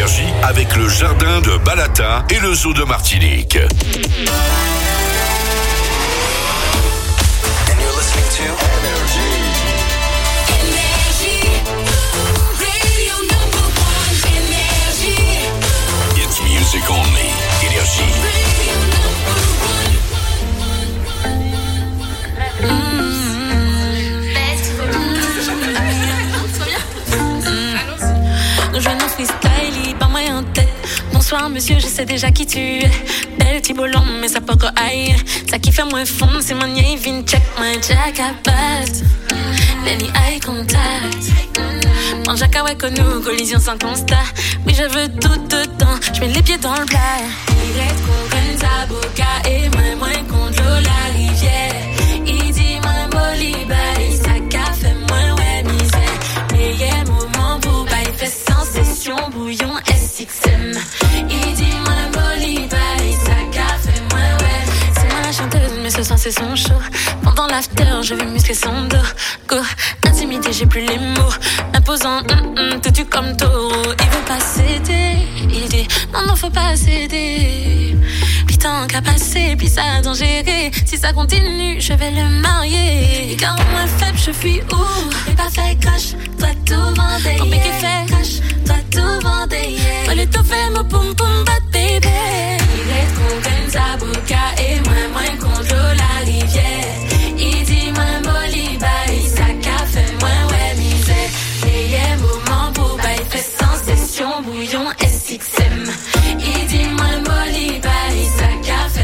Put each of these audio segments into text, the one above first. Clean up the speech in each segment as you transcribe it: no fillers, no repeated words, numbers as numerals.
Énergie avec le jardin de Balata et le zoo de Martinique. It's music only. Énergie. Nous jouons freestyle, pas moi en tête. Bonsoir monsieur, je sais déjà qui tu es. Belle Thibault long, mais ça peut encore aille. Ça qui fait moins fond, c'est mon nez, vin check, moi jack à patte. Lenny eye contact. Mon jack à que nous, collision sans constat. Oui, je veux tout dedans, je mets les pieds dans le plat. Il est trop comme Zaboka et moi contre l'eau, la rivière. Il dit moi Boliba, il sac fait moins ouais misère. Meilleur moment pour pas il fait sans session bouillon SXM. Il dit moi Boliba, il sac fait moins ouais. C'est moi la chanteuse mais ce soir c'est son show. Pendant l'after je vais muscler son dos. Go, intimidé j'ai plus les mots. Imposant, têtu comme taureau. Il veut pas céder. Il dit non faut pas céder. Tant qu'à passer, puis ça a géré. Si ça continue, je vais le marier. Et quand moi faible, je fuis où? Et pas fait crash, toi tout vendé. Ton pique fait crash, toi tout vendé. Toi le tout fait, mon poum poum bat bébé. Il est trop comme Zaboka et moi contre l'eau, la rivière. Il dit moi Boliba, il sac à fait moins ouais misère. Meilleur moment pour bail fait sans session bouillon SXM. Il dit moi Boliba, il sac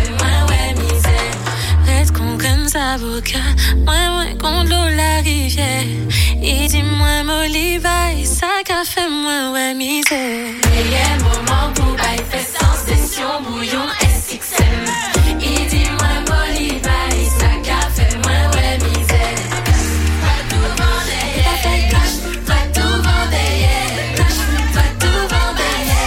avocat, moi contre l'eau la rivière. Il dit moi Moliva, il sac à fait moi ouais misère. Meilleur moment pour bail fait sans session bouillon SXM. Il dit moi Moliva, il sac à fait moi ouais misère. Toi tout vendé, pas fait cash, toi tout vendé, cash, toi tout vendé,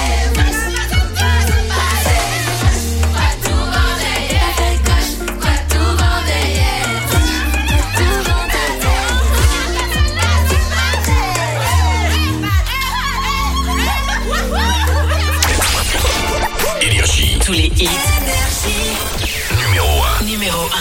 tous les hits. Numéro 1. Numéro 1.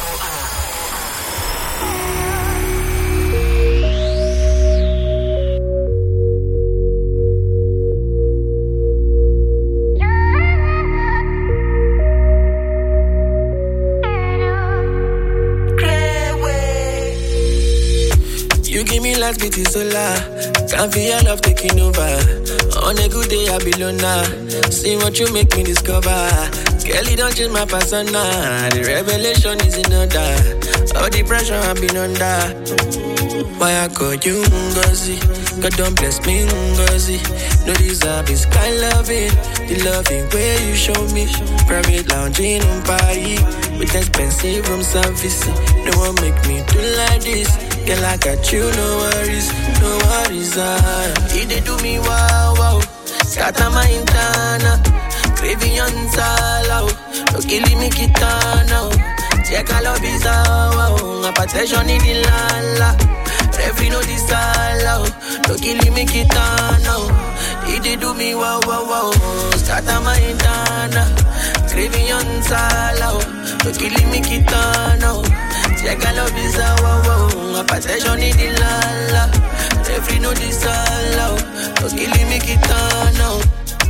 You give me last beat is solar. Can't feel your love taking over. On a good day I be loner. See what you make me discover. Girl, you don't change my persona. The revelation is in order. All the pressure I've been under. Why I call you Ngozi? God don't bless me Ngozi. No deserve is kind loving. The loving way you show me. Private lounging on Paris. With expensive room service. No one make me do like this. Girl, I got you, no worries, no worries. They do me wow, wow. Scatter my intana. Craving on sala. No killing me kitana. Check all of his wow. Apattention in the lala. Every no disala. No killing me kitana. They do me wow, wow, wow. Scatter my intana. Craving on sala. No killing me kitana. Check all of his wow. Apattention in the lala. Every no disala. No killing me kitana.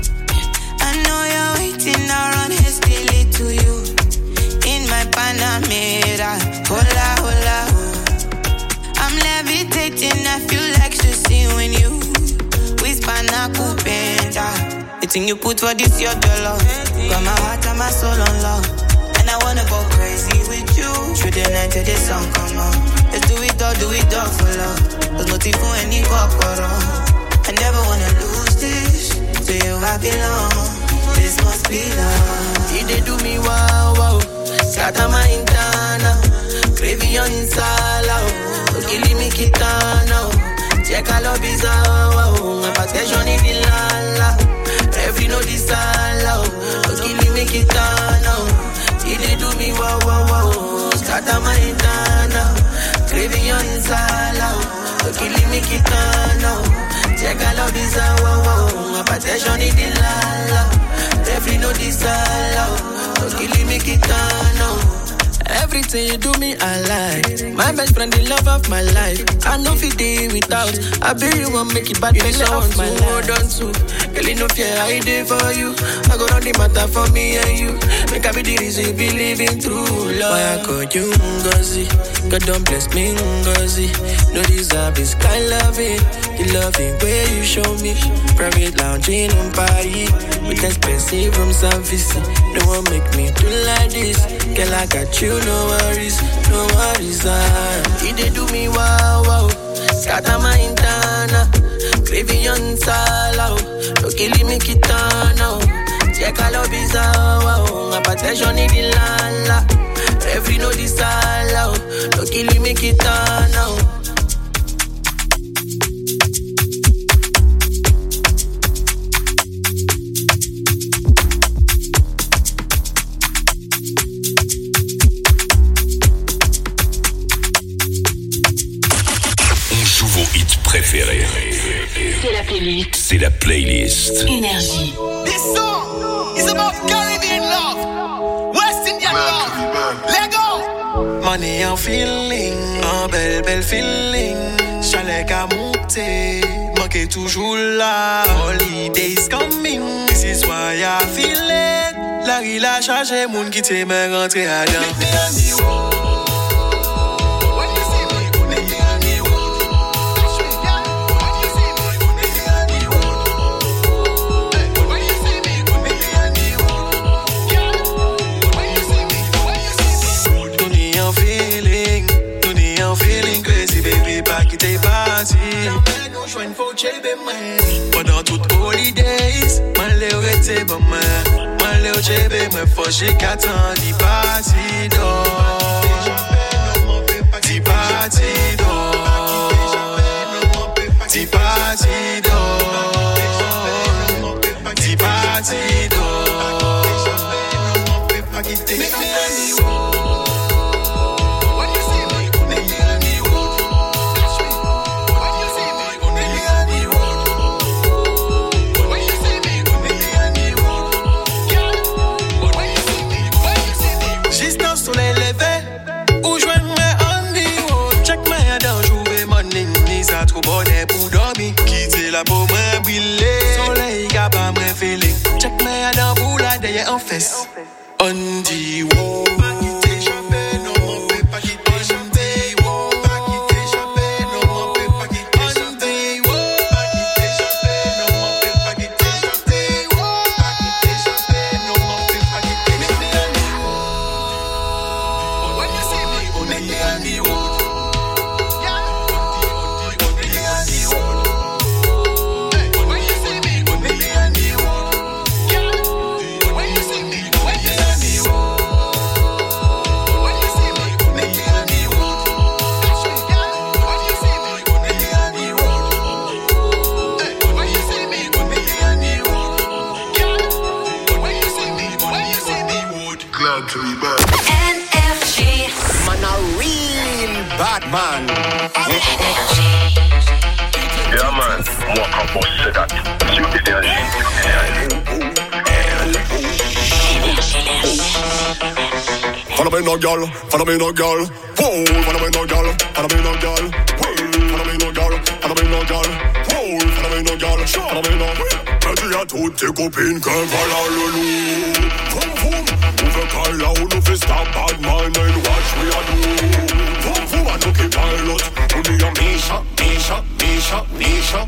I know you're waiting around hastily to you. In my Panamera, hola, hola, oh. I'm levitating, I feel like ecstasy when you whisper na kupenda. The thing you put for this your dollar. Got my heart and my soul on love. And I wanna go crazy with you. Through the night till the sun come on. Let's do it all for love. There's nothing for any kokoro. I never wanna lose this. To you I belong. This must be love. They do me wow, wow. Scatter my intana. Craving on sala. No killing me kitana. Check all of his wow. Apattention in the lala. Every no disala. No killing me kitana. They do me wow, wow, wow. Scatter my intana. Craving on sala. No killing me kitana. Check all of his wow. Apattention in make it turn now. Everything you do me, I like. My best friend, the love of my life. I know if you day without. I bet you won't make it bad. You love my life. Hold on to. Girl, you know fear I did for you. I go round the matter for me and you. Make I be the reason you be living through love. Why I call you Ngozi? God don't bless me Ngozi. No deserve this kind loving. The loving way you show me. Private lounging on Paris. With expensive rooms and VC. No one make me do like this. Girl, I got you. No worries, no worries. He dey do me wow wow. Scatter my internal. Craving on sala. No killing me kitana. Check all of his wow. Hypertension in the lala. Every no this sala. No killing me kitana. Préféré. C'est la playlist. C'est la playlist. Énergie. This song is about Caribbean love, West Indian love. Let go. Money and feeling, un bel feeling. Chalet qu'à monter, manqué toujours là. Holidays coming, this is why I feel it. La rue la chargé, moun qui t'aime rentrer à dedans. Pendant toutes holidays, m'allais rester bon moi, m'allais au chébé, me fâché qu'attend d'y partir d'or, d'y partir d'or, d'y partir d'or, d'y partir d'or. La peau moins brûlée, soleil qui a pas moins feeling. Check me dans boule là derrière en fesse. On dit wow. Pas quitter chaper, non mon fait pas quitter chaper. Wow. Pas quitter chaper, non mon fait pas quitter chaper. Wow. Pas quitter chaper, non mon fait pas quitter chaper. Wow. Pas quitter chaper, non mon fait pas quitter chaper. When you see me, on est on the road. Énergie. Man a real bad man. Yeah man, moi quand boss c'est that. Sur énergie. Follow me no girl, follow me no girl. Whoa, follow me no girl, follow me no girl. Whoa, follow me no girl, follow me no girl. Whoa, follow me no girl, follow me no. Dis à toutes tes copines que voilà le loup. Vroom vroom, ouvre car là où nous fait stop bad man and watch we a do. Vroom vroom, I know keep pilot. On dit à Misha, Misha, Misha, Misha.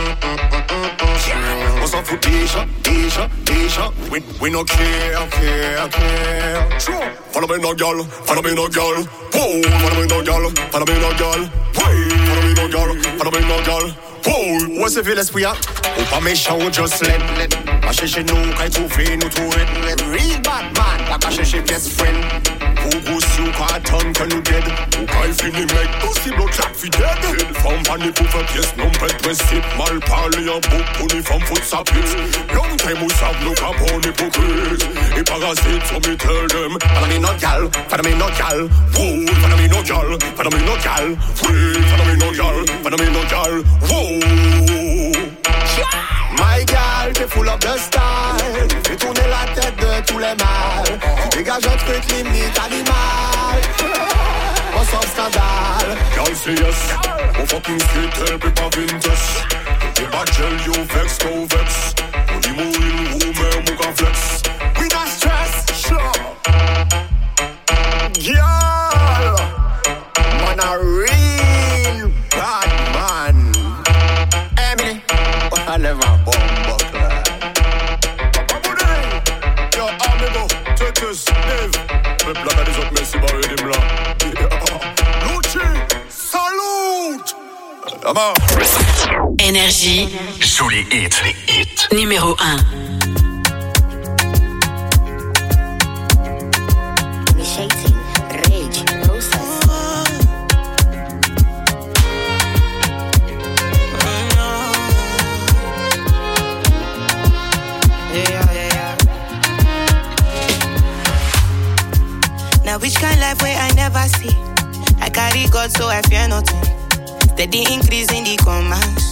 On s'en fout déjà, déjà, déjà. We no care, care, care. Follow me no girl, follow me no girl. Whoa, follow me no girl, follow me no girl. Whoa, follow me no girl, follow me no girl. Whoa, Où se fait l'esprit à? Ou pas méchant ou just let. Pas chercher nous, quand trouver nous trouver. Real bad man, pas chercher best friend. Ou goussi ou quand attendre que nous dead. ou quand il finit mec, possible au clap fidèle. Une femme vanille pour faire pièce, non pas de principe. Mal parler en boucle, pour une femme fout sa pisse. Long time ou savent nous qu'à bon hypocrite. Et parasites, so me tell them. Follow me no gal, follow me no gal. Whoa, follow me no gal, follow me no gal. Free, follow me no gal, follow me no gal. Whoa. My girl, t'es full of the style. Fais tourner la tête de tous les mâles. Tu dégages un truc limite animal. On sort scandale. Girl say yes. On fucking street, elle peut pas vintage. T'es pas gel, yo vex, go vex. On dit mourir, ou même ou qu'en flex. We not stress, sure. Girl, Man a real bad man. Emily, I never buckler. yo amigo, Titus, Dave. Me placa des autres, merci pour aider moi. Lucci, salute. Ama. Énergie. Sous les hits. Numéro 1. Initiating rage process. Now which kind life where I never see? I carry God so I fear nothing. Steady increase in the commas.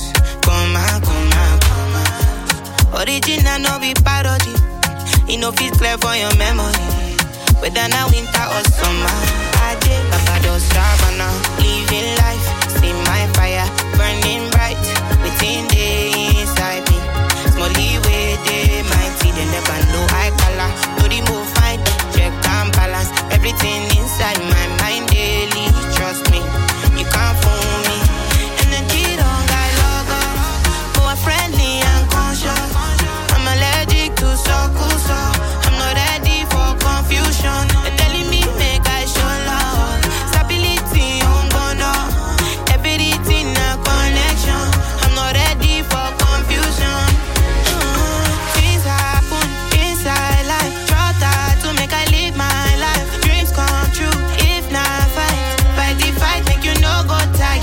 Original no be parody. It no fit clear for your memory. Whether now winter or summer, I did Barbados Savannah. Living life, see my fire burning bright within the inside me. Small leeway, they mighty, they never know I color. No remove fight, check and balance. Everything inside my mind daily. Trust me, you can't fool me. Energy don't got logo, more friendly and conscious. I'm allergic to so. I'm not ready for confusion. They're telling me make I show love. Stability on bono. Everything a connection. I'm not ready for confusion. Things happen inside life. Try to make I live my life. Dreams come true. If not fight the fight, make you no go tired.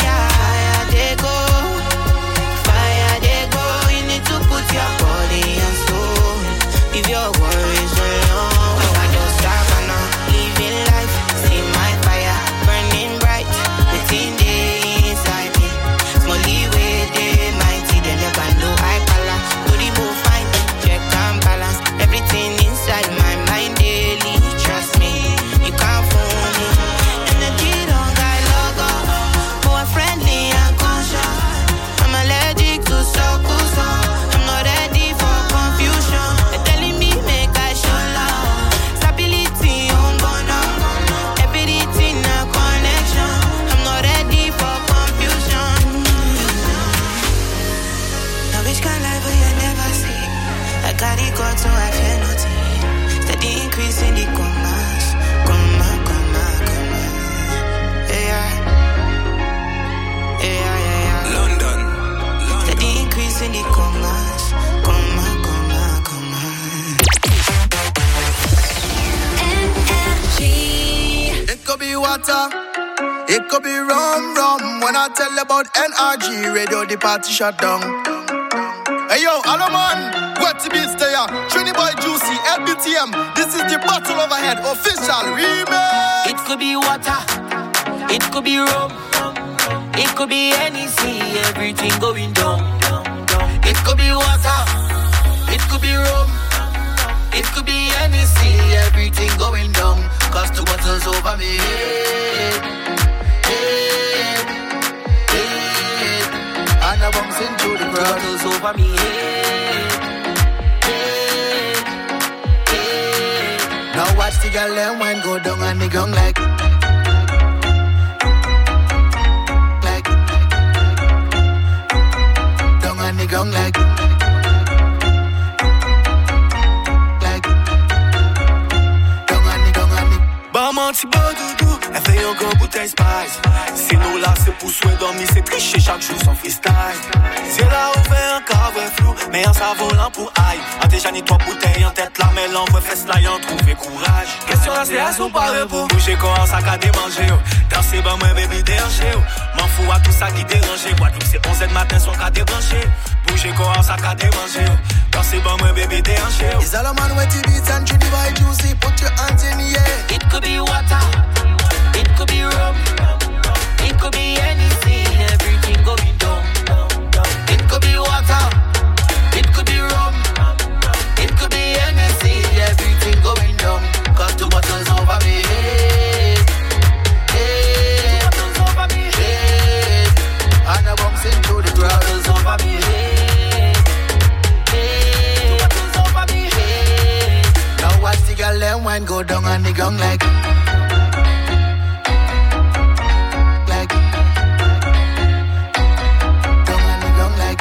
Fire they go. You need to put your body and soul. Leave your worries alone. I don't stop now. Living life, see my fire burning bright within the inside me. Small leeway, they mighty, they never know I color. Do the move fine, check and balance. Everything inside my mind daily. Trust me, you can't fool me. Energy don't got logo, more friendly and conscious. I'm allergic to so. I'm not ready for confusion. They're telling me make I show love. Stability on bono. Everything a connection. I'm not ready for confusion. Now which kind life will you never see? I carry God so I fear nothing. Steady increase in the commas. Comma. Yeah. London. Steady increase in the commas. Comma. It could be water, it could be rum. When I tell about NRG radio, the party shut down. Hey yo, hello man, what to be stay here? Trini Boy Juicy, LBTM. This is the Battle Overhead official remix. It could be water, it could be rum, it could be any sea, everything going down. It could be water, it could be rum, it could be any sea, everything going down. Cause the water's over me. And I bumps into the crowd. Water's over me. Now watch the girl and wine go down and the gong like down and the gong like Bamanti bon doudou, elle fait encore bouteille spice. Si nous là c'est pour souhait dormir, c'est tricher chaque jour son freestyle. C'est là ouvert un carré flou, mais un savon pour aïe. A déjà ni 3 bouteilles en tête, la mêle envoie fesse là y'en trouver courage. Question là c'est à son parler pour bouger quand on sac à démanger. Danser bah moi baby déranger. M'en fous à tout ça qui dérange. Guadeloupe c'est 11h matin son cas débranché. Bouger quand on sac à démanger. Danser bah moi baby déranger. Is all a man with the beats and Trini Boy Juicy, put your hands in the air. It could be water, it could be rum, it could be anything, everything going down. It could be water, wine go down on the ground like down on the ground like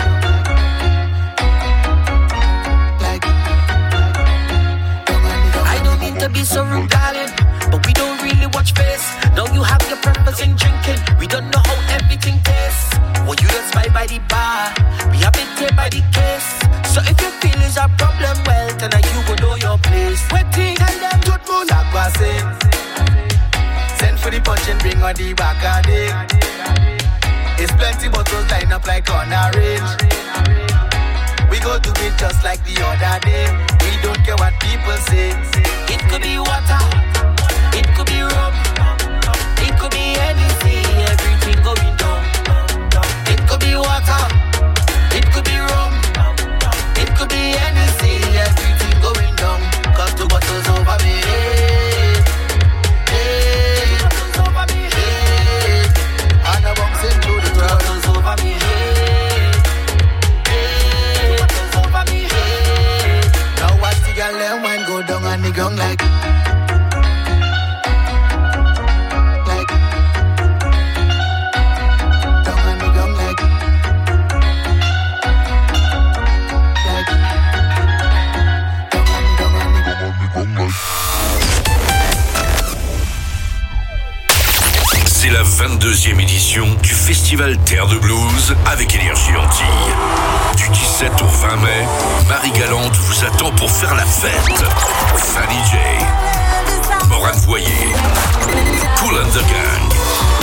down on the ground. I don't mean to be so rude, darling, but we don't really watch face. Now you have your purpose in drinking. We don't know how everything tastes. Well, you don't spy by the bar. We have been taken by the case. So if you feel is a problem, well, tonight you will know your place. Waiting, tell them Tout le monde a passé. Send for the punch and bring on the back of it. It's plenty bottles line up like on a range. We go do it just like the other day. We don't care what people say. it could be water, it could be rum, it could be anything, everything going down. It could be water, it could be rum, it could be anything, everything going down. Cause two bottles over me, hey, bottles over me, hey, And I'm bouncing through the crowd. bottles over me, hey, bottles over me, hey. Now watch the girl and wine go down on the ground like down on the ground like down on the ground. C'est la 22e édition du Festival Terre de Blues avec Énergie Antilles. Du 17 au 20 mai, Marie Galante vous attend pour faire la fête. Fanny J, Morane Voyer, Kool and the Gang,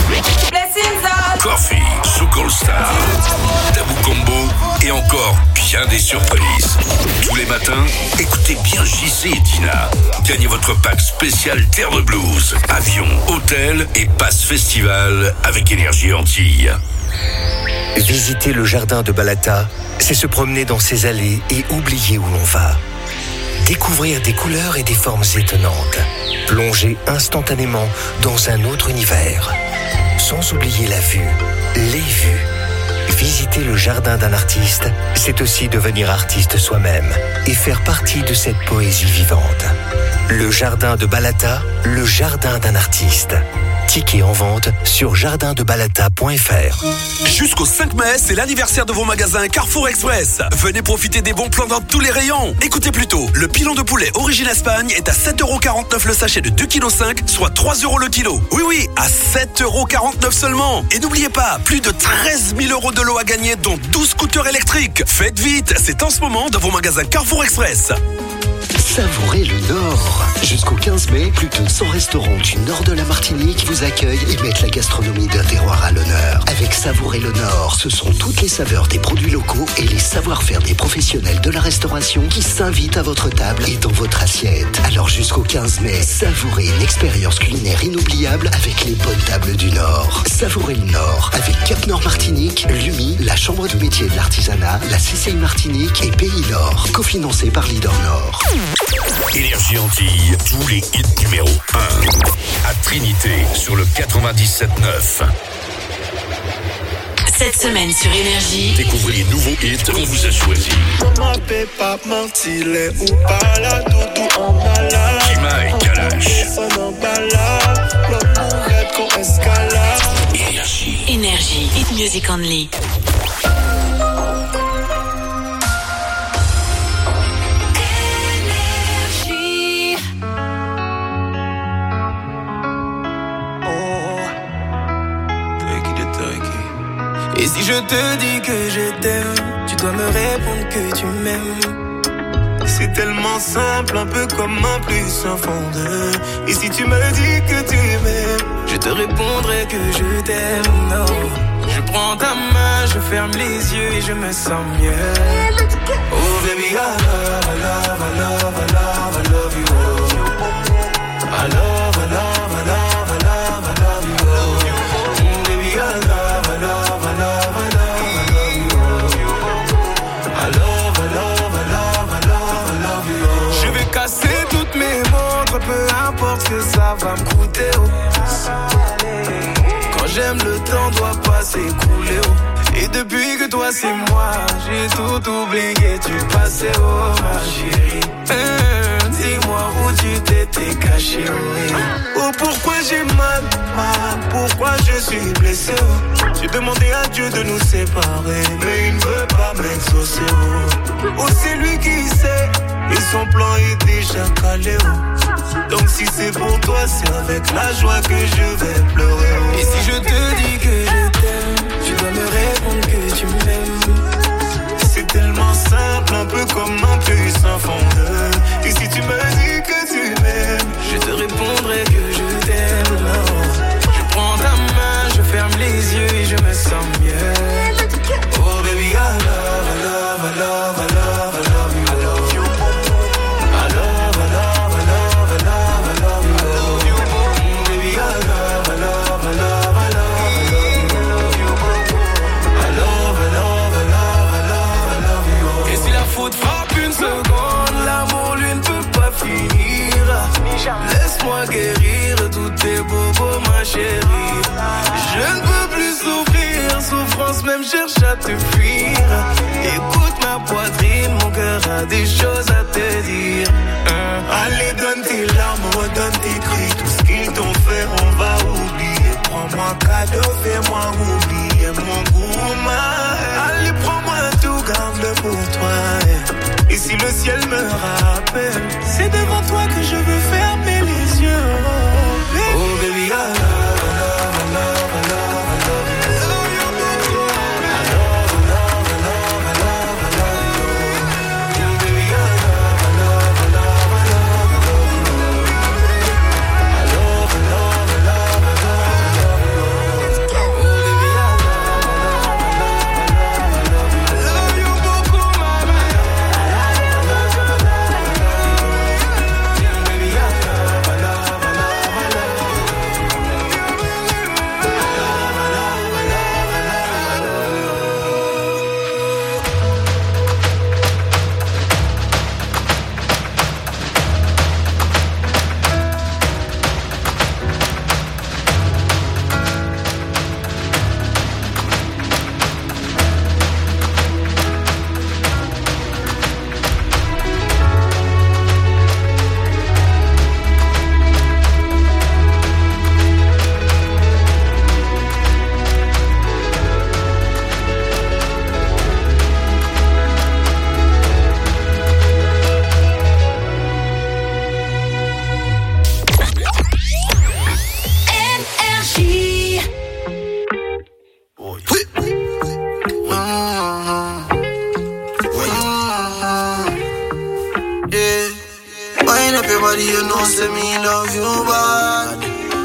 Coffee, Soukol Star, Tabou Combo et encore bien des surprises. Tous les matins, écoutez bien JC et Tina. Gagnez votre pack spécial Terre de Blues. Avion, hôtel et passe festival avec Énergie Antilles. Visiter le jardin de Balata, c'est se promener dans ses allées et oublier où l'on va. Découvrir des couleurs et des formes étonnantes. Plonger instantanément dans un autre univers. Sans oublier la vue, les vues. Visiter le jardin d'un artiste, c'est aussi devenir artiste soi-même et faire partie de cette poésie vivante. Le jardin de Balata, le jardin d'un artiste. Tickets en vente sur jardindebalata.fr. Jusqu'au 5 mai, c'est l'anniversaire de vos magasins Carrefour Express. Venez profiter des bons plans dans tous les rayons. Écoutez plutôt, le pilon de poulet Origine Espagne est à 7,49€ le sachet de 2,5 kg, soit 3€ le kilo. Oui, à 7,49€ seulement. Et n'oubliez pas, plus de 13 000 € de lots à gagner, dont 12 scooters électriques. Faites vite, c'est en ce moment dans vos magasins Carrefour Express. Savourez le Nord. Jusqu'au 15 mai, plus de 100 restaurants du nord de la Martinique vous accueillent et mettent la gastronomie d'un terroir à l'honneur. Avec Savourez le Nord, ce sont toutes les saveurs des produits locaux et les savoir-faire des professionnels de la restauration qui s'invitent à votre table et dans votre assiette. Alors jusqu'au 15 mai, savourez une expérience culinaire inoubliable avec les bonnes tables du Nord. Savourez le Nord avec Cap Nord Martinique, l'UMI, la Chambre de métier de l'artisanat, la CCI Martinique et Pays Nord, cofinancé par Leader Nord. Énergie Antilles, tous les hits numéro 1. À Trinité, sur le 97.9. Cette semaine sur Énergie, Découvrez les nouveaux hits qu'on vous a choisis. Kima et Kalash. Énergie. Énergie, hit music only. Et si je te dis que je t'aime, tu dois me répondre que tu m'aimes. C'est tellement simple, un peu comme un plus un fond de. Et si tu me dis que tu m'aimes, je te répondrai que je t'aime. Non, je prends ta main, je ferme les yeux et je me sens mieux. Oh baby, I love, I love, I love, I love, I love you. I love, I love, I love, I love, I love you. Baby, I love, I love, I love, I love, I love you. I love, I love, I love, I love, I love you. Je vais casser toutes mes montres, peu importe ce que ça va me coûter. Quand j'aime, le temps doit pas s'écouler. Et depuis que toi c'est moi, j'ai tout oublié, tu passais, oh ma chérie. Dis-moi où tu t'étais caché, oui. Oh, pourquoi j'ai mal, pourquoi je suis blessé, oh. J'ai demandé à Dieu de nous séparer, mais il ne veut pas m'exaucer, oh. Oh, c'est lui qui sait, et son plan est déjà calé, oh. Donc si c'est pour toi, c'est avec la joie que je vais pleurer, oh. Et si je te dis que je t'aime, tu dois me répondre que tu m'aimes. C'est tellement simple, un peu comme un puits sans fondeur. Et si tu me dis que tu m'aimes, je te répondrai que je t'aime. Non. Je prends ta main, je ferme les yeux et je me sens mieux. Oh baby, I love, I love, I love, I love, I love you. I love you. I love, I love, I love, I love, I love you. I love you. Baby, I love, I love, I love, I love, I love you. I love, I love, I love, I love, I love you. Et si la faute frappe une seconde, l'amour lui ne peut pas finir. Laisse-moi guérir tous tes bobos, ma chérie. Je ne peux plus souffrir, souffrance même cherche à te fuir. Écoute ma poitrine, mon cœur a des choses à te dire. Allez, donne tes larmes, donne tes cris. Tout ce qu'ils t'ont fait, on va oublier. Prends-moi cadeau, fais-moi oublier mon goût. Allez, prends-moi tout, garde-le pour toi. Et si le ciel me rappelle, c'est devant toi que je veux fermer les yeux. Oh baby, I love, I love, I love, I love, I love you. I love, I love, I love, I love, I love you. Baby, I love, I love, I love, I love, I love you. I love, I love, I love, I love, I love you. Oh baby, I love, I love, I love, I love you. I love you beaucoup, mama. Everybody you know say me love you bad.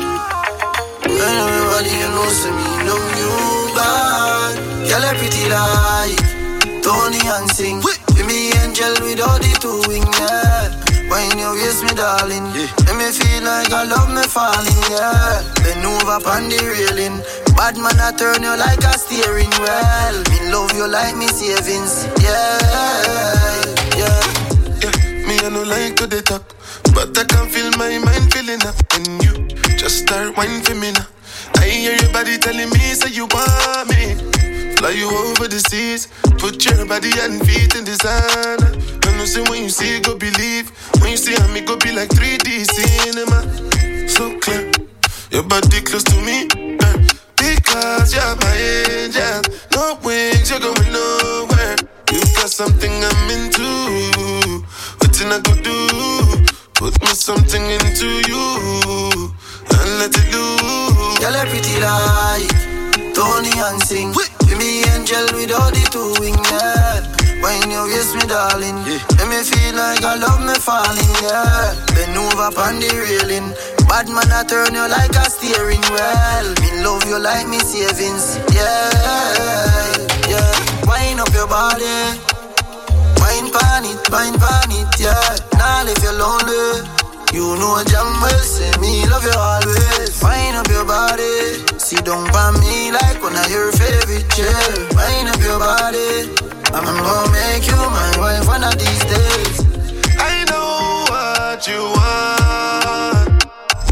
Everybody you know say me love you bad. Girl you pretty like Tony and sing. Be me angel with all the two wings, yeah. When you waist me darling, make me feel like I love me falling, yeah. Bend over upon the railing. Bad man I turn you like a steering wheel. Me love you like me savings, yeah, yeah. Me I no like to dey talk, but I can feel my mind feeling up. When you just start whining for me now, I hear your body telling me say you want me. Fly you over the seas, put your body and feet in designer. I know say when you see go believe, when you see me go be like 3D cinema. So clear, your body close to me, because you're my angel. No wings, you're going nowhere. You got something I'm into. What I go do? Put me something into you and let it loose. Girl, you pretty like Tony and sing. Be me angel with all the two wings, yeah. When you waist me darling, make me feel like I love me falling, yeah. Bend over upon the railing. Bad man I turn you like a steering wheel. Me love you like me savings, yeah, yeah. Wind up your body, wine pan it, yeah. Now if you're lonely, you know damn well, say me love you always. Wind up your body, sit down by me like one of your favorite chairs. Wind up your body, I'm gonna make you my wife one of these days. I know what you want,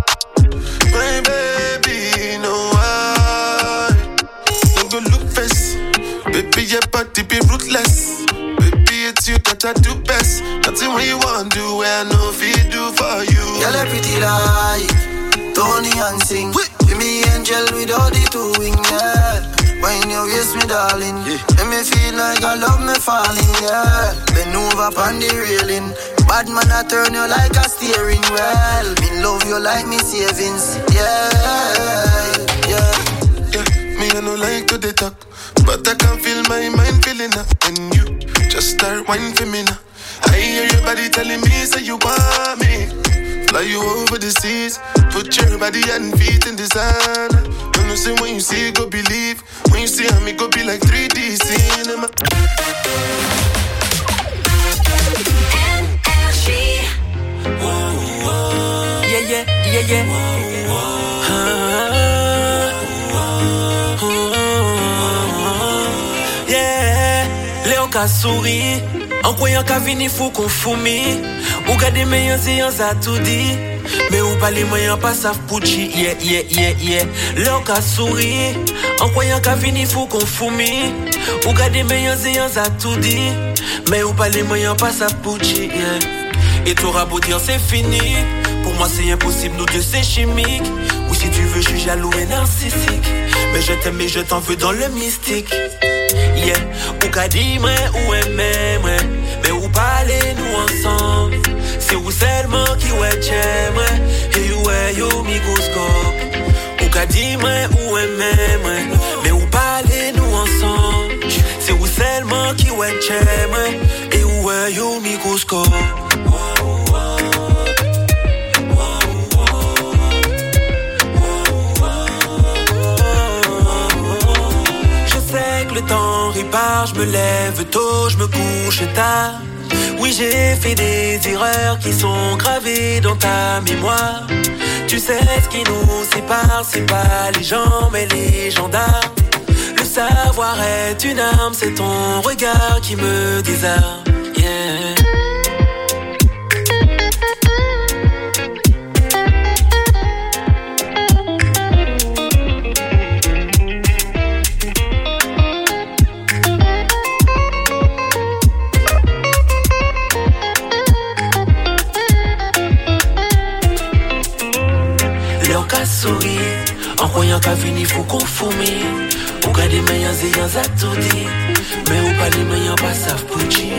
my baby, know why. Don't go look face, baby, your body be ruthless. Baby, it's you that I do best. Nothing what you want do, where I know if you do for you. Girl, a pretty like Tony and sing. Give me angel without the two wing, yeah. When you kiss me, darling, let me feel like I love me falling, yeah. Bend over on the railing. Bad man, I turn you like a steering wheel. Me love you like me savings, yeah. Me, I no like to they talk, but I can feel my mind feeling up when you just start whining for me now. I hear your body telling me, say you want me. Fly you over the seas, put your body and feet in designer. You know, say when you see, go believe. When you see me, go be like 3D cinema. Energy. Yeah. Léo ka souri, en croyant qu'à venir faut qu'on fourmi. Ou gade meilleurs et y'en a tout dit. Mais ou pas les moyens pas savent pouchi. Yeah. Léo ka souri, en croyant qu'à venir faut qu'on fourmi. Ou gade meilleurs et y'en a tout dit. Mais ou pas les moyens pas savent pouchi. Yeah. Et t'auras beau dire c'est fini. Pour moi c'est impossible, nous deux c'est chimique. Ou si tu veux je suis jaloux et narcissique. Mais je t'aime et je t'en veux dans le mystique. Yeah, ou qu'a dit moi ou aimé moi. Mais ou parler nous ensemble. C'est où seulement qui ouais j'aime. Et où est yo microscope. Ou qu'a dit moi ou aimé moi. Mais ou parler nous ensemble. C'est où seulement qui ouais j'aime. Et où est yo microscope. Le temps répare, je me lève tôt, je me couche tard. Oui, j'ai fait des erreurs qui sont gravées dans ta mémoire. Tu sais ce qui nous sépare, c'est pas les gens mais les gendarmes. Le savoir est une arme, c'est ton regard qui me désarme. Yeah. En croyant qu'à venir faut qu'on fourmille. Ou gade les meilleurs et y'en a tout dit. Mais ou pas les meilleurs pas savent pouchi.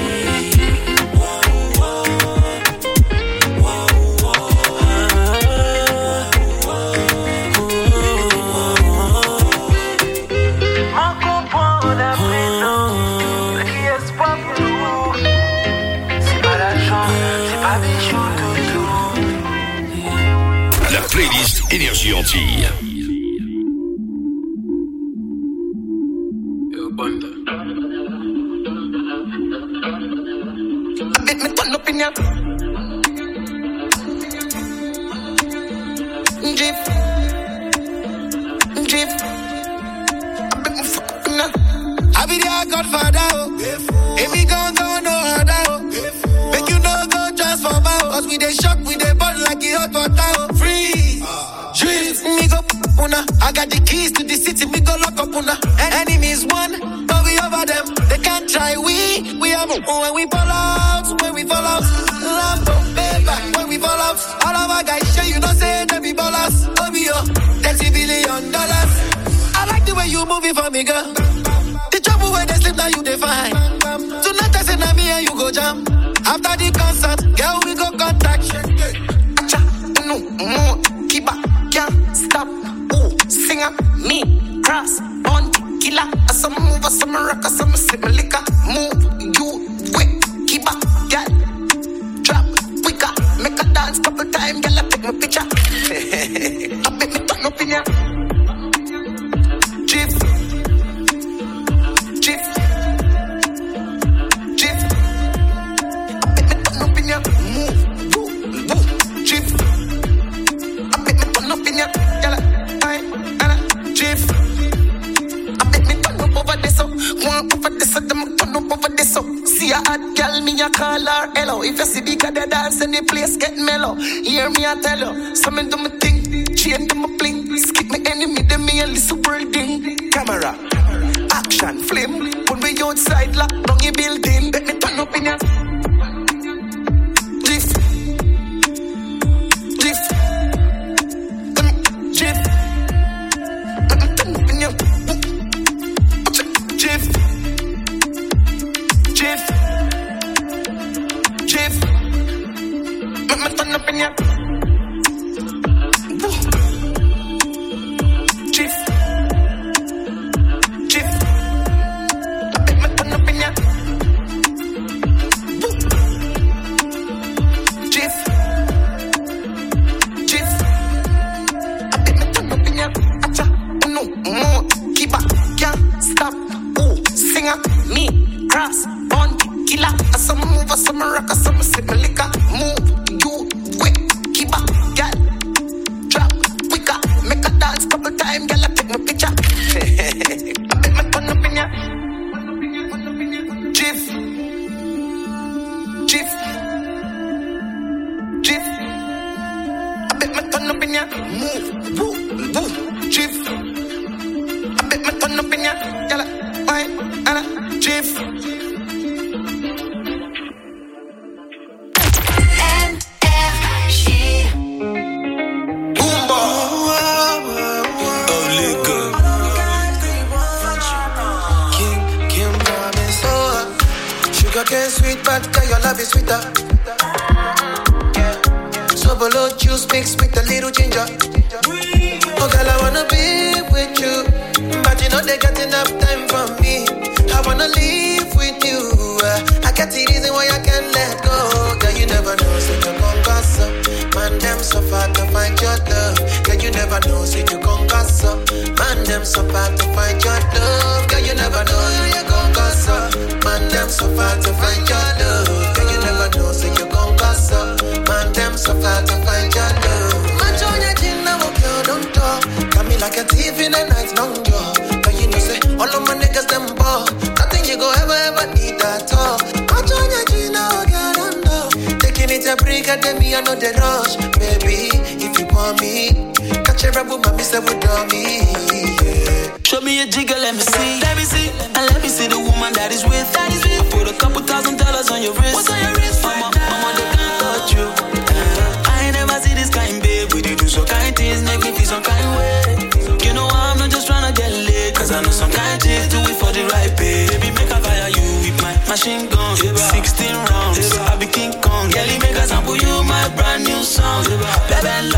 Playlist Énergie Antille. I be their godfather, and we gon' go no harder, make you no go just for bow. Cause we dey shock, we dey burn like it hot water. Freeze, drift, me go una. I got the keys to the city, me go lock up una. Enemies one, but we over them. They can't try, we have when we fall out, Lambo, paper, when we fall out. All of our guys show you know say they be ballers. OBO, $30 billion. I like the way you moving for me, girl. The trouble when they sleep, now you define. Tonight I say na me and you go jam. After the concert, girl we go contact. Acha, no more, keep up, can't stop. Ooh, singer, me, cross, on the killer. Some move, some rock, some sip liquor. Move, you, wait, keep up, girl. Drop, quicker, make a dance couple times, girl. I take my picture. I bet me turn up in ya. See a hot girl, me a call her hello. If you see the girl dance and the place get mellow, hear me I tell you. So me do me thing, chain them a bling. Skip me enemy, them me a little world thing. Camera, action, flame. When we outside, lock down your building. Let me turn up in ya. in ya. Chief. Chief. I bet me turn up in ya. Chief. Chief. I bet me turn up in ya. Acha. No more. Keep up. Can't stop. Ooh. Singer. Me. Cross. On. Killer. I some move. I some rock. I some sip my liquor. Move. You. Wait. Keep up. Girl. Drop. Quicker. Make a dance. Couple time. Girl. I take my picture. I bet me turn up in ya. Chief. Chief. Chief. I bet me turn up in ya. Move. Woo. Woo. Chief. I bet me turn up in ya. Yalla. Why? Anna. Chief. Sugar sweet, but your love is sweeter. So below juice mixed with a little ginger. Oh girl, I wanna be with you, but you know they got enough time for me. I wanna live with you. I got the reason why I can't let go. Girl, you never know, so you gon' gossip. Man, them so far to find your love. Girl, you never know, so you gon' gossip. Man, them so far to find your love. Girl, you never know, you gon' gossip. Man, them so far to find your love. Girl, you never know, so you gon' gossip. Man, them so far to find your love. Man, show your chin, now girl, don't talk. Got me like a thief in the night, long jaw. But you know, say, all of my niggas, them ball. Nothing you go ever need at all. Man, show your chin, now girl, don't talk. Taking it a break, and then me, I know the rush. Baby, if you want me, catch a rebel, mommy, say, with me. Yeah. Show me a jigger, let me see. Let me see. And let me see the woman that is with. I put a couple $1,000 on your wrist. What's on your wrist? Mama, they can't touch you. I ain't never see this kind, babe. We do some kind things, make me feel some kind way. You know I'm not just tryna get laid, cause I know some kind chicks do it for the right pay. Baby, make a fire you with my machine gun. 16 rounds, I be King Kong. Girlie, make a sample you my brand new song. Baby,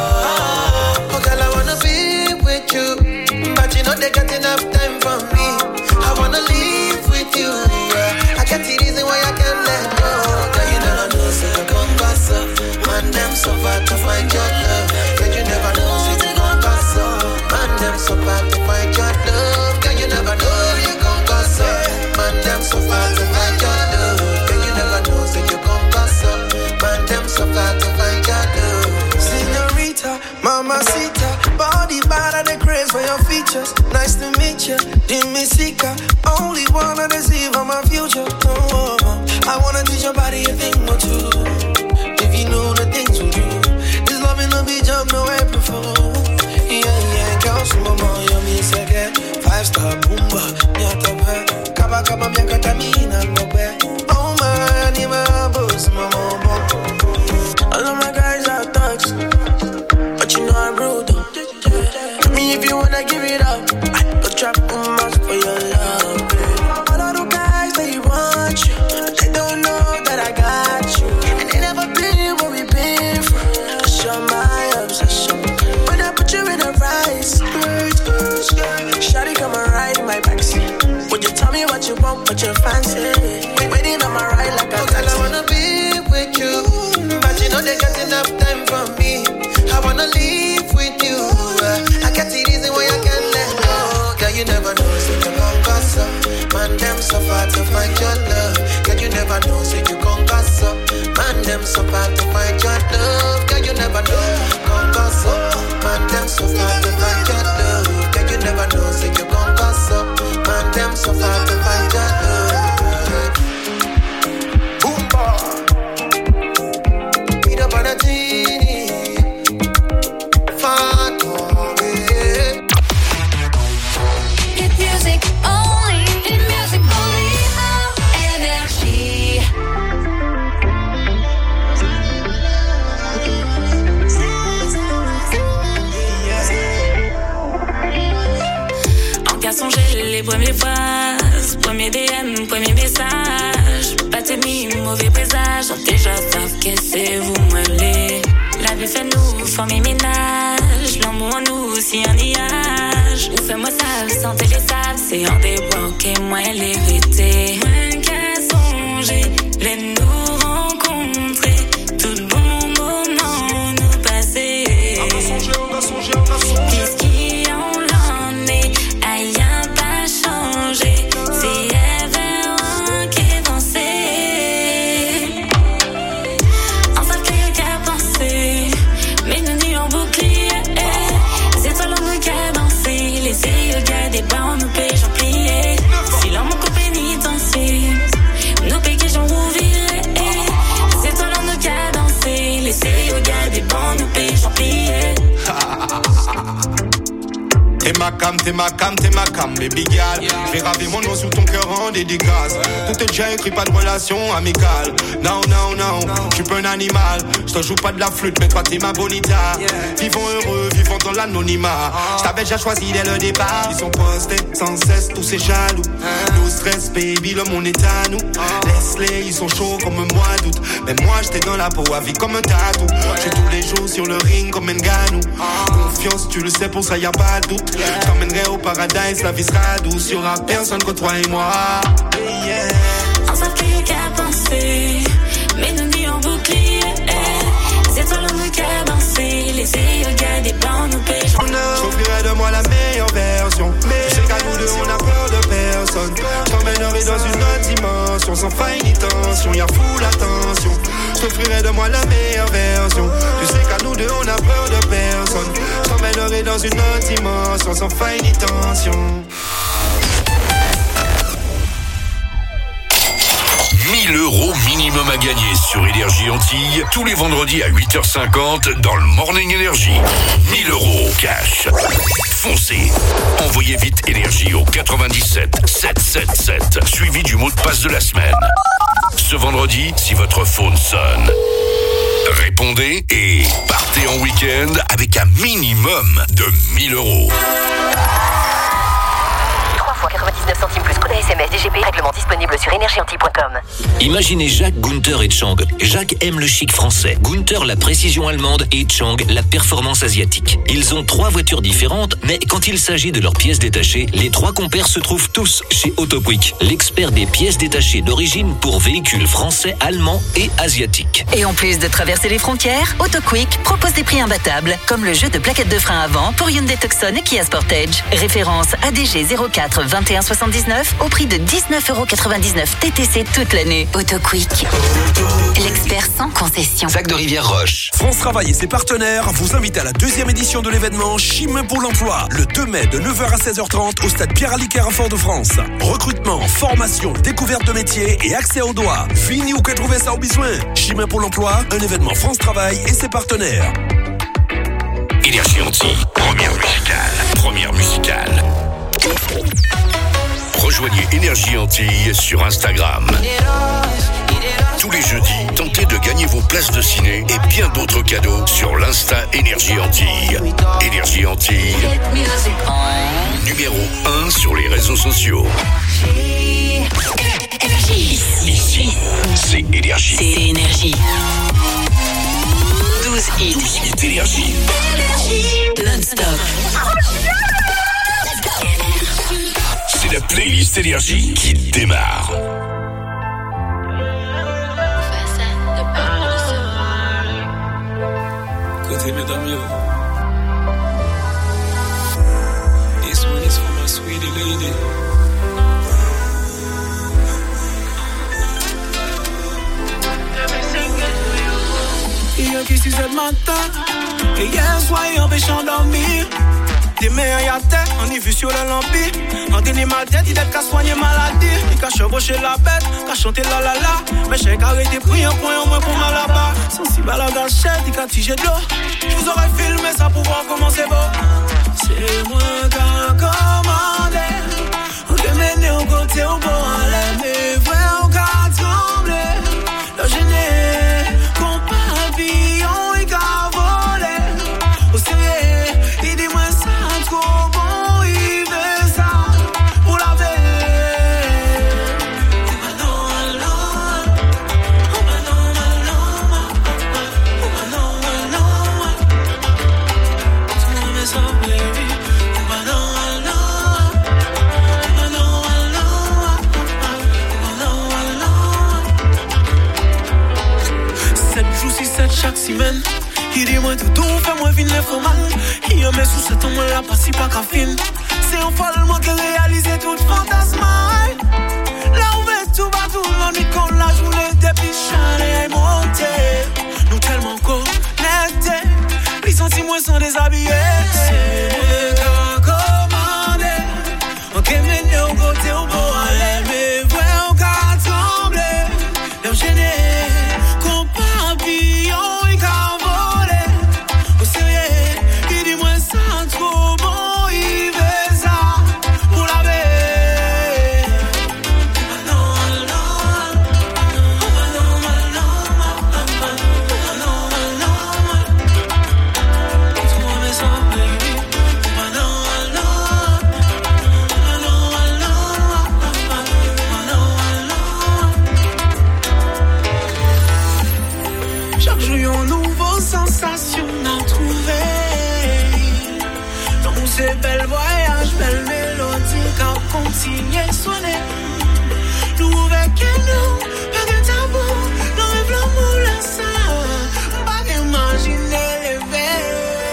love. Oh, girl, I wanna be with you, but you know they got enough time for me. I wanna live with you. I got the reason why I can't let go. Girl, you never know, so you gon' gossip. Man, them so far to find your love. Girl, you never know, so you gon' gossip. Man, them so far to find your love. Girl, you never know, you gon' gossip. Man, them so far to find your love. Girl, you never know, so you gon' gossip. Man, them so far to find your love. Señorita, mamacita, body bad and the craze for your features. Nice to meet you, Dime Sika. Only wanna deceive on my future. Oh, I wanna teach your body a thing or two. If you know the things we do, this loving will be jump no April Fool. Yeah, girl, so mama, you me second. 5-star boomba, nyata pe. Kaba miaka tamina ngobe. Oh man, you my boss, mama. All of my guys are thugs, but you know I'm rude. Tell me if you wanna give it up. I go trap much for your love. All of the guys they want you, they don't know that I got you, and they never been what we been through. That's my obsession. When I put you in a right skirt, shawty come and ride in my backseat. Would you tell me what you want, what you fancy? Waiting on my ride like a girl, I wanna be with you, but you know they got enough time for me. I wanna live with you. I got the reason why I can't let go. Girl, you never know, so you gon' gossip. Man, them so far to find your love. Girl, you never know, so you gon' gossip. Man, them so far to find your love. Girl, you never know, gon' gossip. Man, them so far to find your love. Girl, you never know, so you gon' gossip. Man, them so far to find your love. Boomba. Peter Panatini. Les premières phrases, premier DM, premier message. Pas tes mauvais présage, déjà savent que c'est vous m'allez. Baby, fais-nous former ménage. L'amour en nous, si un nuage. Ou fais-moi ça, sans télésalle. C'est en débloque et moi l'hérité. Moins qu'à songer, les nous rencontrer. Tout bon moment nous passer. On a songé. Qu'est-ce qui en l'en est? Rien pas changé. C'est Ever qui est dansé. On savait qu'il y a qu'à penser. Mais nous n'y en bouclier. C'est toi l'homme qui a dansé. Laissez le gars des bas, nous paye, j'en pliais. Si l'homme en pénitencier, nous paye, j'en rouvirais. C'est toi l'homme qui a dansé. Laissez le gars des bas, nous paye, j'en pliais. T'es ma cam, baby girl. Je vais graver mon nom sous ton cœur en dédicace. Tout est déjà écrit, pas de relation amicale. Non, j'suis pas un animal. J'te joue pas de la flûte, mais toi t'es ma bonita. Vivons heureux, vivons dans l'anonymat. J't'avais déjà choisi dès le départ. Ils sont postés sans cesse, tous ces jaloux. No stress, baby, le monde est à nous. Laisse-les, ils sont chauds comme un mois d'août. Mais moi j'étais dans la peau à vie comme un tatou. J'suis tous les jours sur le ring comme un ganou. Confiance, tu le sais, pour ça y'a pas de doute. Je t'emmènerai au paradis, la vie sera douce. Y'aura personne que toi et moi. On savait qu'il y a qu'à penser. Mais nous n'y en bouclier. C'est toi l'homme qui a dansé. Laissez le gars des blancs nous paye. J'offrirai de moi la meilleure version. Tu sais qu'à nous deux on a peur de personne. Je t'emmènerai dans une autre dimension. Sans faille ni tension, y'a full attention. J'offrirai de moi la meilleure version. Tu sais qu'à nous deux on a peur de personne. Je t'emmènerai dans une autre dimension. Sans faille ni tension. 1 000 € minimum à gagner sur Énergie Antilles tous les vendredis à 8h50 dans le Morning Energy. 1 000 € cash. Foncez. Envoyez vite Énergie au 97 777 suivi du mot de passe de la semaine. Ce vendredi, si votre phone sonne, répondez et partez en week-end avec un minimum de 1 000 €. 3 fois 99 centimes plus code SMS DGP, règlement disponible sur énergieanti.com. Imaginez Jacques, Gunther et Chang. Jacques aime le chic français, Gunther la précision allemande et Chang la performance asiatique. Ils ont 3 voitures différentes, mais quand il s'agit de leurs pièces détachées, les 3 compères se trouvent tous chez Autoquick, l'expert des pièces détachées d'origine pour véhicules français, allemands et asiatiques. Et en plus de traverser les frontières, Autoquick propose des prix imbattables, comme le jeu de plaquettes de frein avant pour Hyundai Tucson et Kia Sportage. Référence ADG 04 21 79 au prix de 19,99 € TTC toute l'année. Autoquick, l'expert sans concession. Sac de Rivière-Roche. France Travail et ses partenaires vous invitent à la 2e édition de l'événement Chimay pour l'emploi, le 2 mai de 9h à 16h30 au stade Pierre-Aliquer à Fort-de-France. Recrutement, formation, découverte de métiers et accès aux doigts. Fini ou que trouver ça au besoin. Chimay pour l'emploi, un événement France Travail et ses partenaires. Énergie Antilles, première musicale. Rejoignez Énergie Antilles sur Instagram. Tous les jeudis, tentez de gagner vos places de ciné et bien d'autres cadeaux sur l'Insta Énergie Antilles. Énergie Antilles, numéro 1 sur les réseaux sociaux. Ici, c'est Énergie. C'est Énergie. 12 hits. 12 hits Énergie. Non-stop. C'est la playlist Énergie qui démarre. Côté mesdames, yo. This one is for my sweetie lady. Hier qui 6 heures du matin, et hier soir il empêche d'endormir. Des meilleurs à tête, on y vu sur le lampi. En tenir mal tête, il est qu'à soigner maladie. Il qu'à chevaucher la bête, qu'à chanter la la la. Mais j'ai arrêté pris un point au moins pour mal là-bas. Sensible à la gâchette, il qu'à tiger de l'eau. Je vous aurais filmé ça pour voir comment c'est beau. C'est moi qui a commandé. On te mène au côté au bon aller. Mais vrai, on qu'a tremblé. Le gêné, qu'on papillon, il qu'a volé. Au sérieux, il dit moi ça trop bon, il veut ça pour la veille. chaque semaine. Il dit moi tout fais-moi vine les faux mal. Il y a mes sous cet homme là pas si pas qu'à fin. C'est un follement qui réalise tout fantasme. Là où est tout bas tout le monde qu'on la journée depuis chalet est monté. Nous tellement connectés. Les sentiments sont déshabillés. C'est qu'à commander. Ok mais au côté au beau aller. Mais vrai au cas trembler. L'homme gêné. Qu'on papillon et qu'à voler. Au sérieux. Il dit moi ça trop bon. Il veut ça pour la baie. Chaque jour, une nouvelle sensation à trouver. Dans ces belles voyages, belles mélodies, car continuer à sonner. Nous avec nous, pas de tabou, nous rêve l'amour, la ça. Pas imaginer les veilles.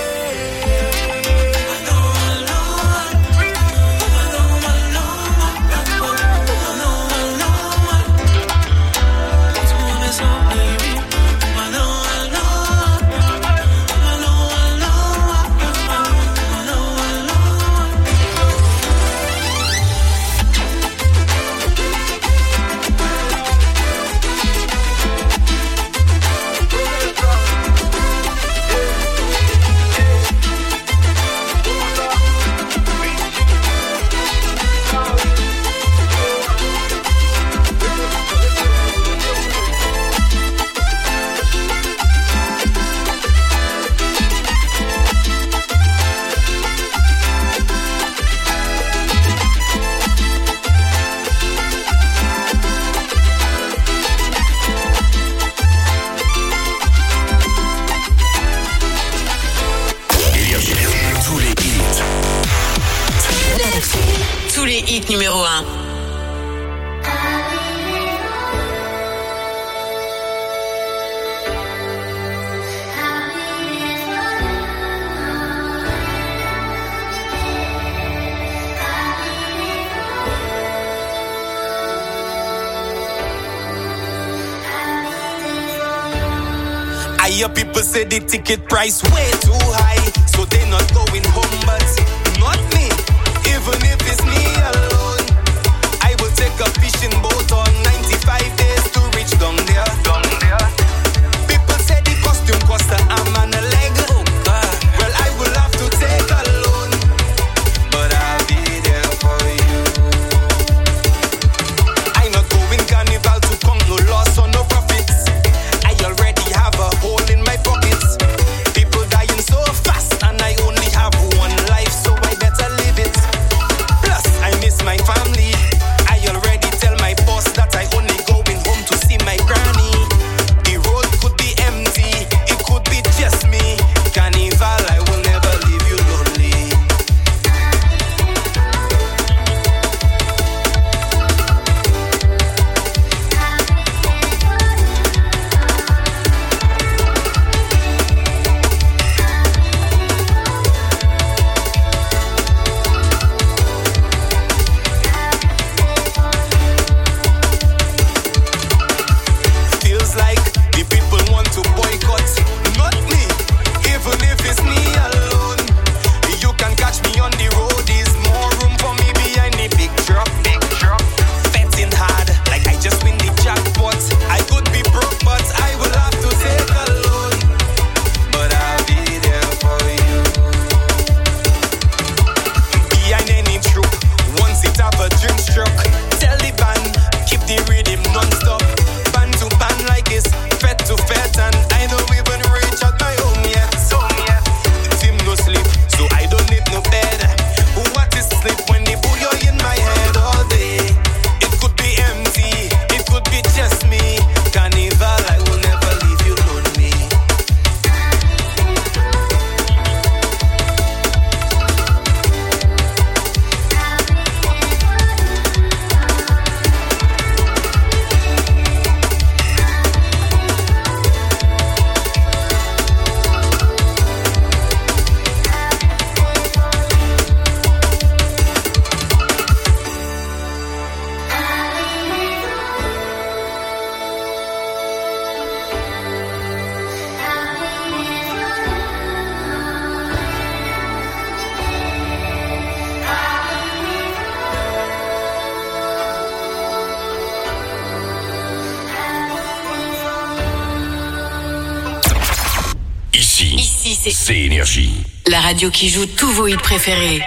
Tous les hits numéro 1. I hear people say the ticket price way too high, so they not going home, but not me. Even if it's me alone, I will take a fishing boat on 95 days to reach down there. People say the costume cost an arm and a leg. Well, I will have to take a loan, but I'll be there for you. I'm not going carnival to count no loss or no profits. I already have a hole in my pockets. People dying so fast, and I only have one life, so I better live it. Plus, I miss my family. I already tell my boss that I only go in Ici c'est Énergie. La radio qui joue tous vos hits préférés.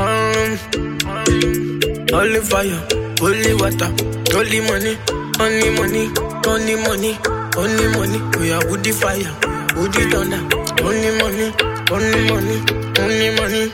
Only fire, only water, only money, only money, only money, only money. We are with the fire, with the thunder. Only money, only money, only money.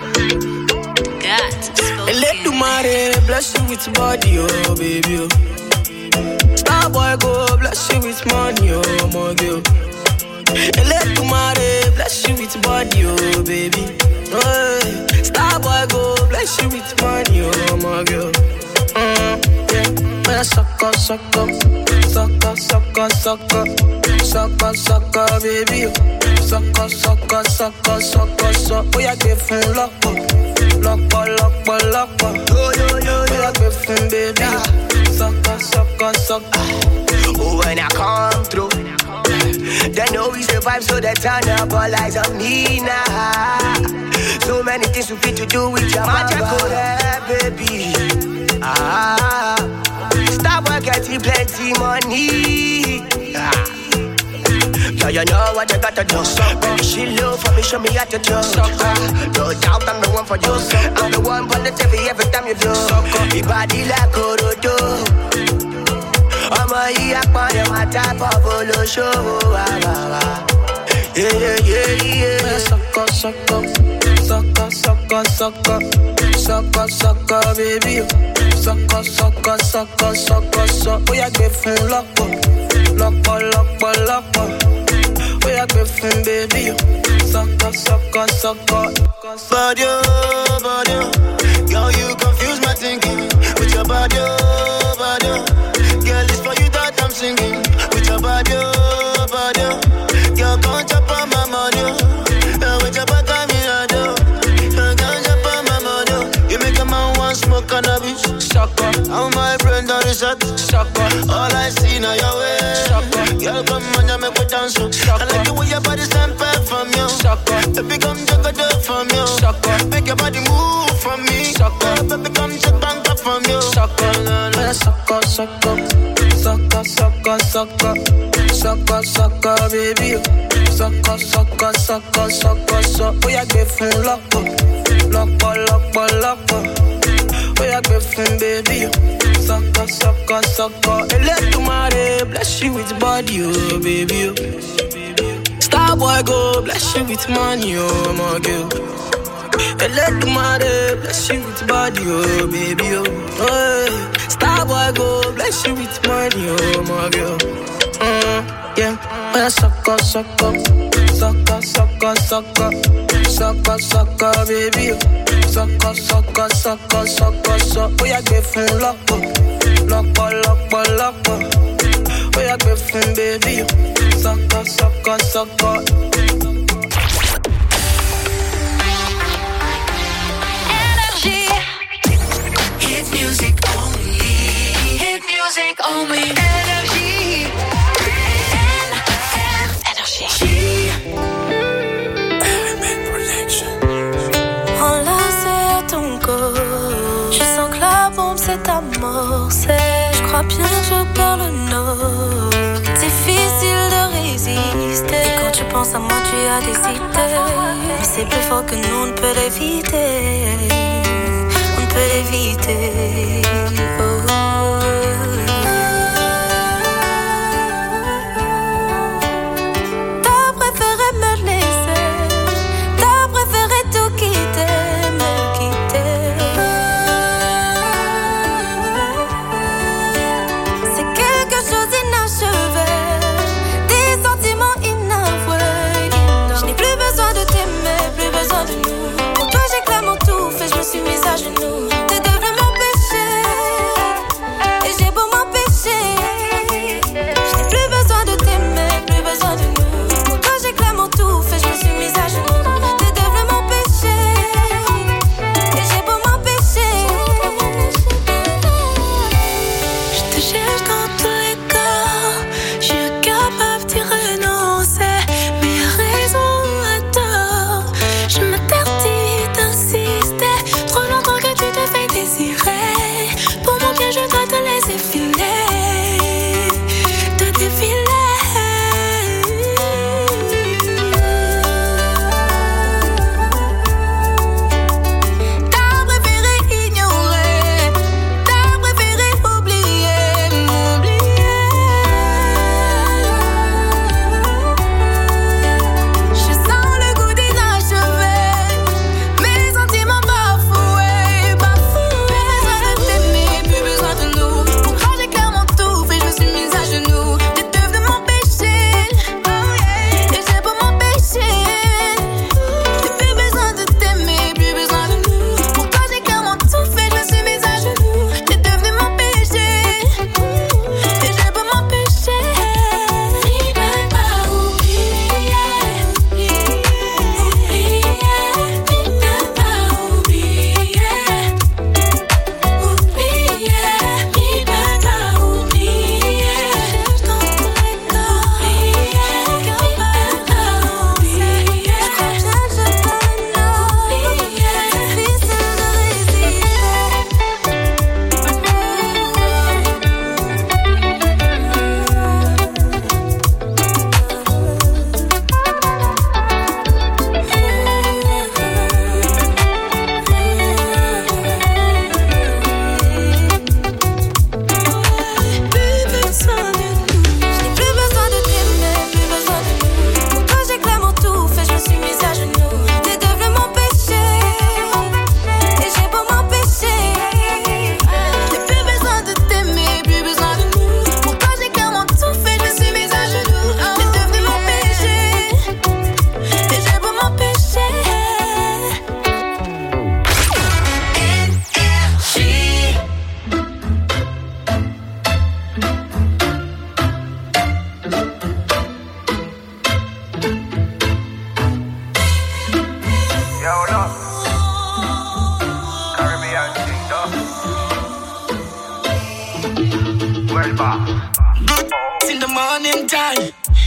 And let the money bless you with body, oh baby. Oh. Star boy go bless you with money, oh my girl. And let the money bless you with body, oh baby. Oh, star boy go bless you with money, oh my girl. Yeah, sucker, sucker, sucker, sucker, sucker, sucker, sucker, baby. Sucker, sucker, sucker, sucker, sucker. Oh, yeah, get full lock up, lock up, lock up, lock up. Oh, yeah, get full, baby. Sucker, sucker, sucker. Oh, when I come through, they know we survive, so they turn up all eyes on me now. So many things we fit to do with your magic, baby. Stop work, getting plenty money. Yeah, you know what you gotta do. Baby, she love for me, show me how to do. No doubt I'm the one for you. I'm the one for the TV every time you do. Your body like Orodo. I'm a my type of polo show. Yeah, yeah, yeah. Sucker, sucker, sucker, sucker, sucker, sucker, sucker, baby. Sucker, sucker, sucker, sucker, sucker. Oh, yeah, get full lock up, lock up, lock up, lock up. Oh, yeah, get full, baby. Sucker, sucker, sucker. Body, body, girl, you confuse my thinking with your body, body. Girl, it's for you that I'm singing with your body, body. Girl, can't chop on my money. With your back on me, I do. Can't chop on my money. You make a man want smoke cannabis. Sucker, how my brain done is shut. Sucker, all I see now your way. Sucker, girl, come on, you make me dance. I like the way your body stand back from you. Sucker, baby, come check it out from you. Sucker, make your body move from me. Sucker, baby, come check bank up from you. Sucker, sucker, sucker, sucker, sucker, sucker, sucker, sucker, baby. Sucker, sucker, sucker, sucker, sucker. Oh, yeah, get full lock up, lock up, lock up, lock up. Oh, yeah, get full, baby. Sucker, sucker, sucker. And let the money bless you with body, oh baby. Star boy go bless you with money, oh my girl. And let the money bless you with body, oh baby. Oh, star boy go bless you with money, oh my girl. Yeah, oh, sucker, sucker, sucker, sucker, sucker, sucker, sucker, baby. Sucker, sucker, sucker, sucker, sucker. Oh, yeah, get full lock up, lock up, lock up, lock up. Oh, yeah, get full, baby. Sucker, sucker, sucker. Energy. Hit music only. Hit music only. Energy. Enlacé à ton corps, je sens que la bombe s'est amorcée. Je crois bien que je perds le nord. Difficile de résister. Et quand tu penses à moi, tu as des idées. Mais c'est plus fort que nous, on ne peut l'éviter. On ne peut l'éviter. Oh. Je me suis mise à genoux. T'es devenu mon péché.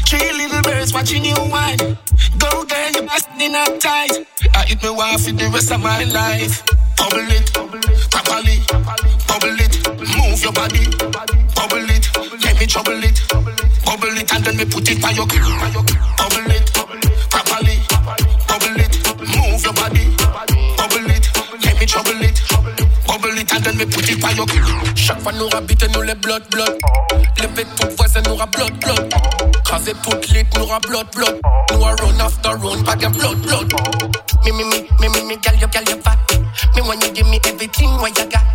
3 little birds watching you whine. Go girl, you busting up tight. I hit me wife for the rest of my life. Bubble it, properly, bubble it, move your body, bubble it, let me trouble it, bubble it and then me put it by your girl. Bubble it, properly, bubble it, move your body, bubble it, let me trouble it, bubble it and then me put it by your girl. Chaque fois nous rabiter nous les blood. Lever tout voisin nous ra blood. Craser toute lit nous ra blood. Nous a run after run, bag and blood. Me, girl, you fat. Me when you give me everything what you got.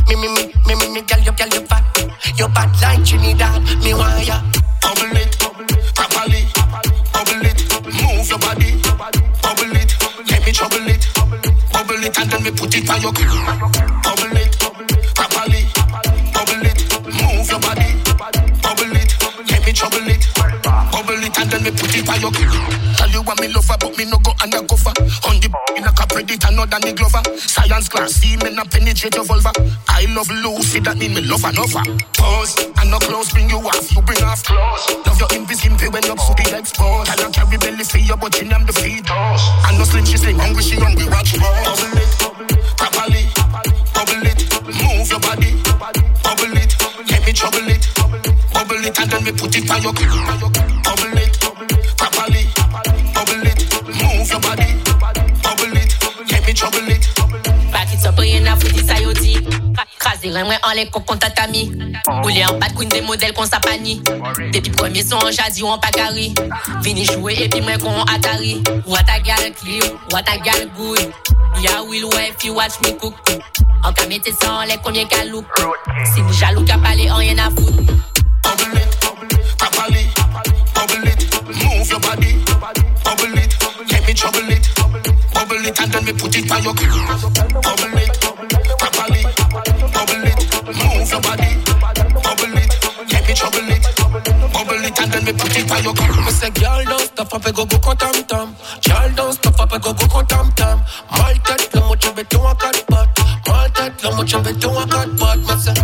Me, girl, you fat. Your bad like Trinidad, me want ya. Bubble it, properly, bubble it, move your body, bubble it, let me trouble it, bubble it and then me put it by your girl. Bubble it, properly, bubble it, move your body, bubble it, let me trouble it, bubble it and then me put it by your girl. Tell you want me lover, but me no go undercover. On the in a cap predator, not than the Glover. Science class, see me not penetrate your vulva. I love Lucy, that mean me love another. Pause, and no close, bring you off, you bring off close. Love your invisible when you're super exposed. I don't carry belly for you, but you name the feet. And no slim, she slim, hungry, she hungry, watch more. Bubble it, properly, bubble it, move your body, bubble it, let me trouble it, bubble it, and then me put it by your girl. Bubble it, properly, bubble it, move your body, bubble it, let me trouble it. Back it up, rien à foutre, ça y dit. Craser rien, en les cocons tatami. Rouler en bas de queen des modèles qu'on s'apanie. Depuis premiers sons en jazzy ou en pagari. Vini jouer et puis moi qu'on Atari. What a gal clear, what a gal good. Yeah, will wife, you watch me cook. En cas mettez ça en les combien qu'à look. Si nous jaloux qu'à parler, en rien à foutre. Bubble it, properly, bubble it, move your body, bubble it, let me trouble it, bubble it and then me put it by your girl. Bubble it, properly, bubble it, move your body, bubble it, let me trouble it, bubble it and then me put it by your girl. Me say girl don't stop up and go tam tam. Girl don't stop up and go tam tam. Mal tête le mot tu béton à 4 pattes. Mal tête le mot tu béton à 4 pattes. Me say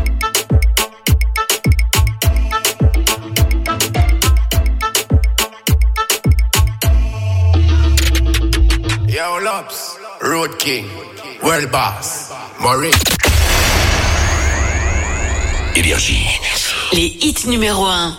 Yo, Lops, Road King, World Boss, Maurice. Énergie. Les hits numéro 1.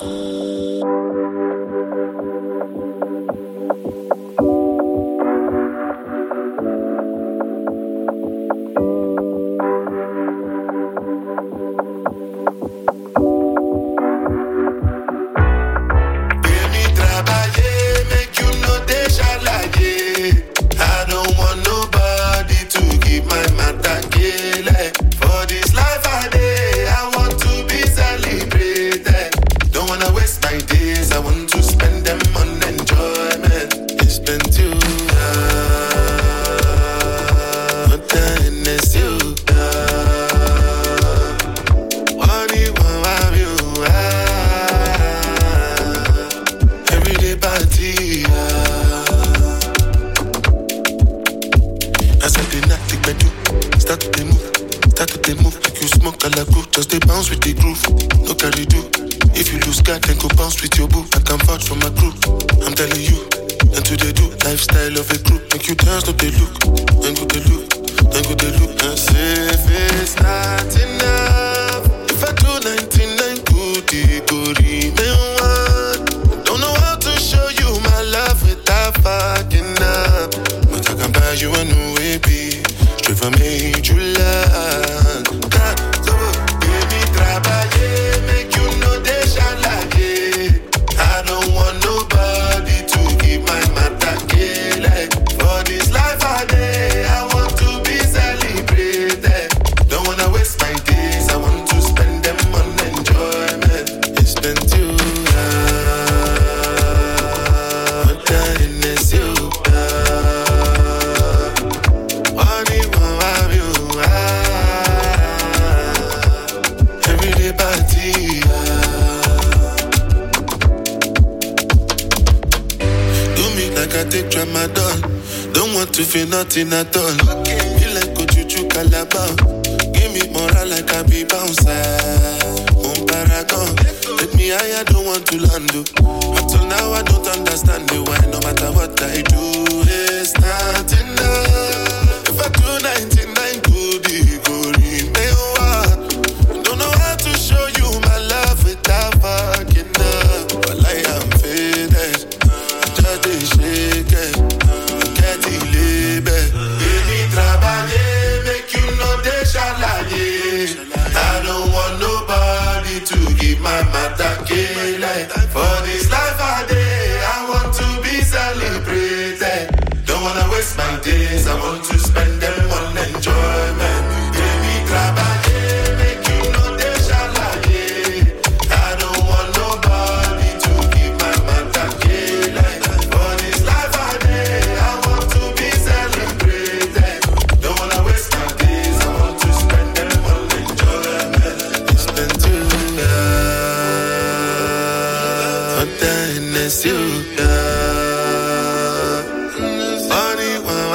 Nothing at all. You like go chuchu calabar. Give me moral like I be bouncer. Paragon. Let me high, I don't want to land. Until now I don't m'attaquer, like, fuck